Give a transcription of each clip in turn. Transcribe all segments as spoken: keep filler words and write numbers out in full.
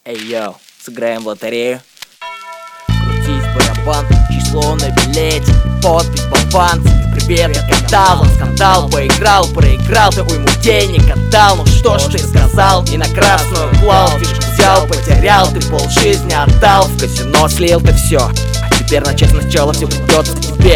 Эй, йоу, сыграем в лотерею. Крутись барабан, число на билете, подпись балбанцы. Привет, я катал, скандал, поиграл, проиграл, ты уйму денег отдал. Ну что ж ты сказал, и на красную клал, фишку взял, потерял, ты полжизни отдал. В казино слил ты все, а теперь начать сначала все придется тебе.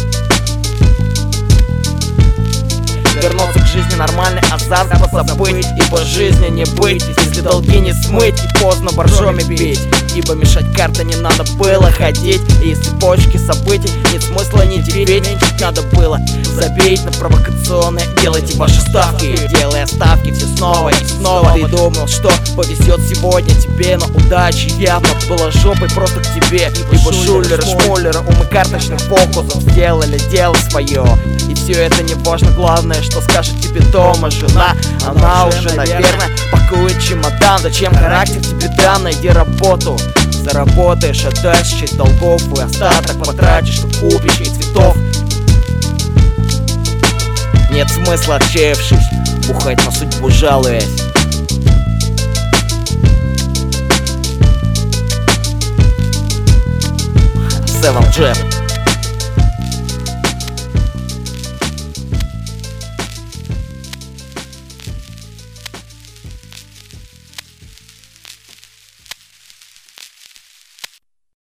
Вернуться к жизни нормальный азарт, позабыть и по жизни не быть. Если долги не смыть и поздно боржоми бить, ибо мешать карты не надо было ходить. И из цепочки событий нет смысла не терпеть. Надо было забить на провокационные. Делайте ваши ставки, делая ставки все снова и снова. Ты думал, что повезет сегодня тебе, но удачи явно была жопой просто к тебе. Ибо шулеры, шмулеры, умы карточных фокусов сделали дело свое. И все это не важно, главное, что скажет тебе дома жена. Она уже, наверное, пакует чемодан. Зачем характер тебе дан? Найди работу, заработаешь, отдашь часть долгов, и остаток потратишь, что купишь и цветов. Нет смысла, отчаявшись, бухать на судьбу жалуясь. Севен Джеб.